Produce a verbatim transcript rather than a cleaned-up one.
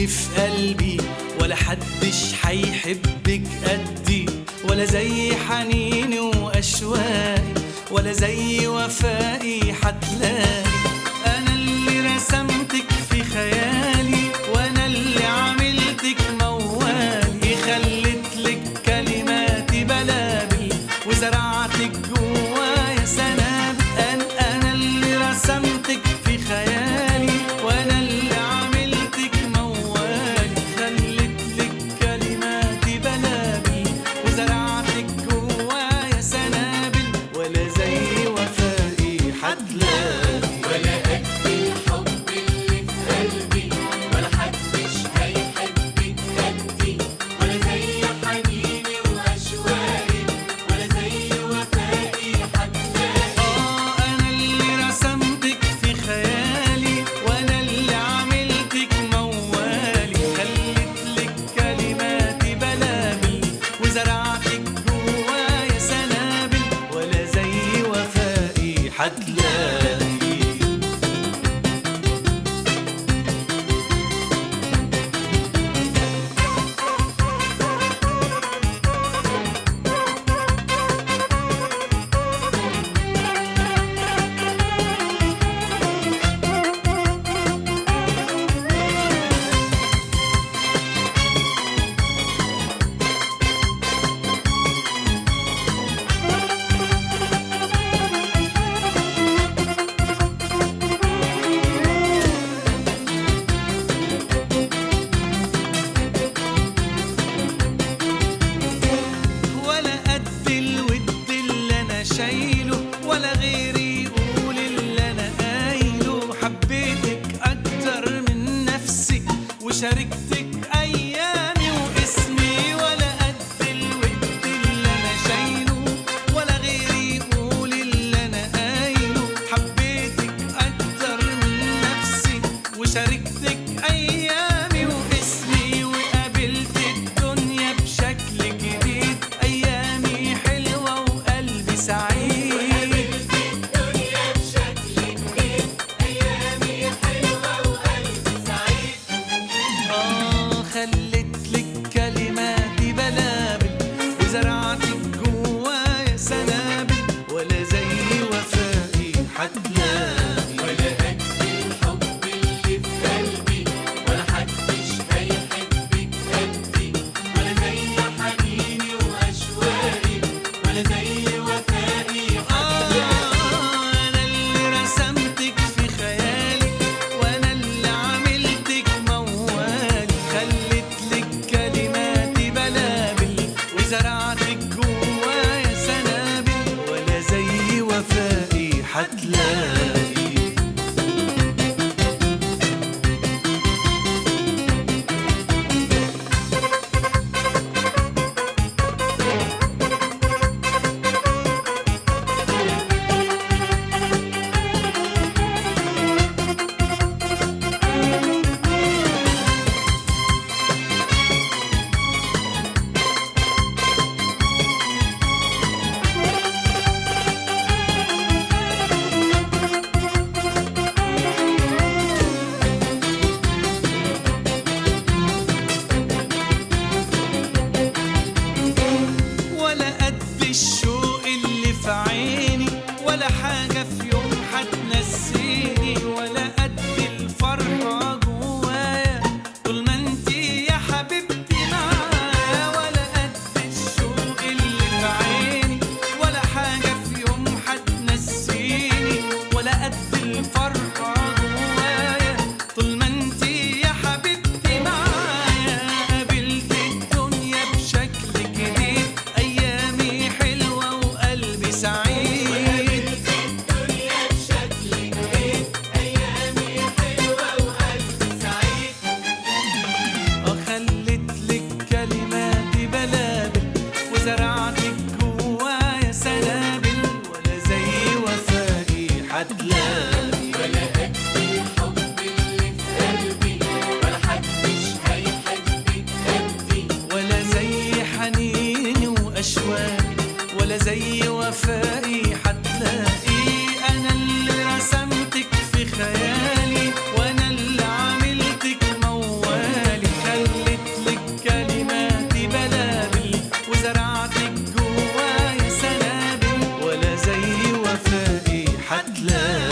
اللي في قلبي، ولا حدش حيحبك قدي، ولا زي حنيني وأشواقي، ولا زي وفائي حتلاقي. أنا اللي رسمتك في خيالي، وأنا اللي عملتك موالي، خليتلك كلماتي بلابل وزرعتك جوايا سنابل. أنا, أنا اللي رسمتك في خيالي، وأنا اللي عملتك موالي، خليتلك كلماتي بلابل وزرعتك جوايا سنابل، ولا زي وفائي حتلاقي. ولا قد الحب اللي في قلبي، ولا حدش هيحبك قدي، ولا زي حنيني وأشواقي، ولا زي وفائي حتلاقي. آه أنا اللي رسمتك في خيالي، وأنا اللي عملتك موالي، خليتلك كلماتي بلابل وزرعتك جوايا سنابل، ولا زي وفائي حتلاقي. ولا قد الود اللي انا شايله، ولا غيري يقول اللي انا قايله، حبيتك اكتر من نفسي وشاركتك ايامي واسمي. ولا قد الود اللي انا شايله، ولا غيري يقول اللي انا قايله، حبيتك اكتر من نفسي وشاركتك ايامي واسمي، وقابلت الدنيا بشكل جديد، ايامي حلوه وقلبي سعيد. قابلت الدنيا بشكل جديد، أيامي حلوة وقلبي سعيد. آه خليتلك كلماتي بلابل وزرعتك جوايا سنابل، ولا زي وفائي حتلاقي. ولا قد الحب اللي في قلبي، ولا حدش هيحبك قدي، ولا زي حنيني وأشواقي، ولا زي وفائي حتلاقي. أنا اللي رسمتك في خيالي، وأنا اللي عملتك موالي، خليتلك كلماتي بلابل وزرعتك جوايا سنابل، ولا زي وفائي حتلاقي. ولا قد الشوق اللي في عيني، ولا حاجة في يوم هتنسيني، ولا قد الفرحة جوايا طول ما انتي يا حبيبتي معايا. ولا قد الشوق اللي في عيني، ولا حاجة في يوم هتنسيني، ولا قد الفرحة جوايا طول ما انتي يا حبيبتي معايا. قابلت الدنيا بشكل جديد، أيامي حلوة وقلبي سعيد. قابلت الدنيا بشكل جديد، أيامي حلوة وقلبي سعيد. آه خليتلك كلماتي بلابل وزرعتك جوايا سنابل، ولا زي وفائي حتلاقي. ولا قد الحب اللي في قلبي، ولا حدش هيحبك قدي، ولا زي حنيني وأشواقي، ولا زي وفائي حتلاقي. أنا اللي رسمتك في خيالي، وأنا اللي عملتك موالي، هتلاقي.